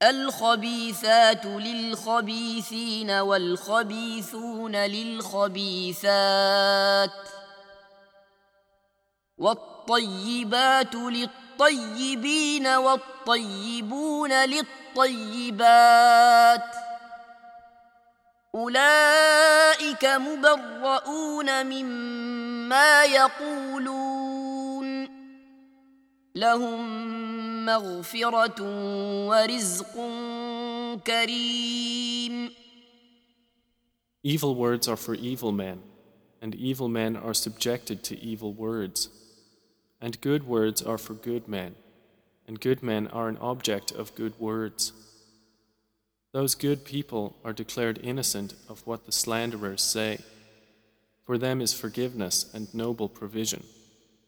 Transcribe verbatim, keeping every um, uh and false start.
الخبيثات للخبيثين والخبيثون للخبيثات والطيبات للطيبين والطيبون للطيبات أولئك مبرؤون مما يقولون لهم مغفرة ورزق كريم. Evil words are for evil men, and evil men are subjected to evil words. And good words are for good men, and good men are an object of good words. Those good people are declared innocent of what the slanderers say. For them is forgiveness and noble provision.